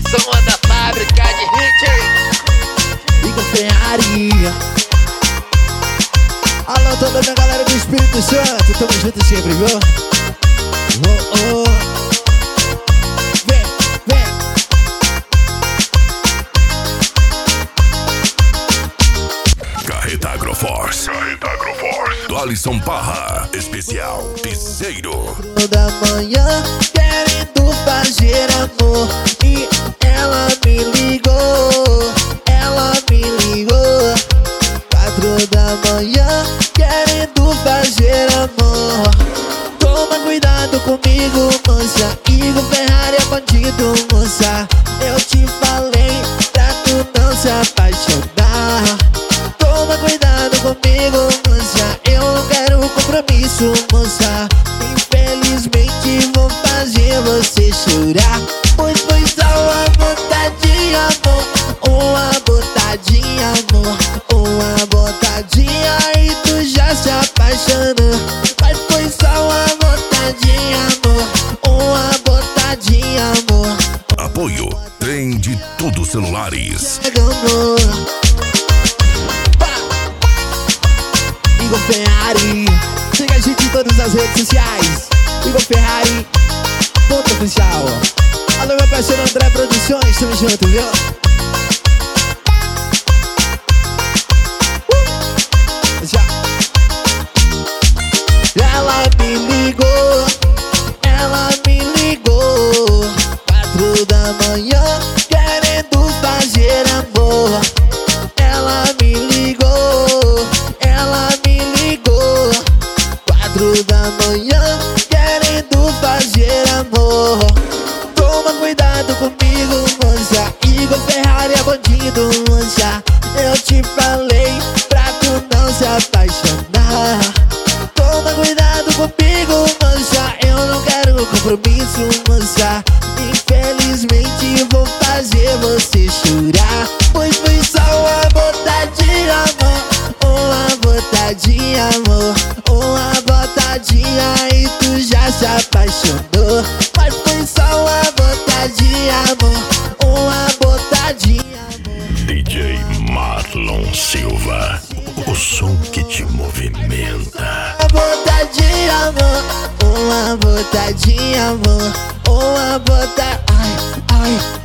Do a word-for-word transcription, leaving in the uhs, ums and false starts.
som da fábrica de hit. Igor Ferrari. Alô, toda a minha galera do Espírito Santo, tamo junto sempre, viu? Oh, oh. Vem, vem. Carreta Agroforce. Carreta Agroforce. Do Alisson Parra. Especial Piseiro. Toda manhã querendo fazer amor e ela me ligou, ela me ligou. Quatro da manhã querendo fazer amor. Toma cuidado comigo, moça. Igor Ferrari é bandido, moça. Eu te falei pra tu não se apaixonar. Toma cuidado comigo, moça. Eu não quero compromisso, moça. Infelizmente vou fazer você chorar. Pois foi só uma botadinha, amor. Uma botadinha, amor. Uma botadinha e tu já se apaixonou. Mas foi só uma botadinha, amor. Uma botadinha, amor. Apoio Trem de Tudo Celulares. Amor. Igor Ferrari. Siga a gente em todas as redes sociais. Igor Ferrari, ponto oficial. Alô, meu parceiro André Produções, tamo junto, viu? Uh! Já. Ela me ligou, ela me ligou. Quatro da manhã, querendo fazer amor. Ela me ligou, ela me ligou. Quatro da manhã, querendo fazer amor. Toma cuidado comigo, moça. Igor Ferrari é bandido, moça. Eu te falei pra tu não se apaixonar. Toma cuidado comigo, moça. Eu não quero compromisso, moça. Infelizmente vou fazer você chorar. Pois foi só uma botadinha, amor. Uma botadinha, amor. Uma botadinha e tu já se apaixonou. Mas foi só uma botadinha, amor. Uma botadinha, amor. D J Marlon Silva. O som que te movimenta. Uma botadinha, amor. Uma botadinha, amor. Uma bota... Ai, ai.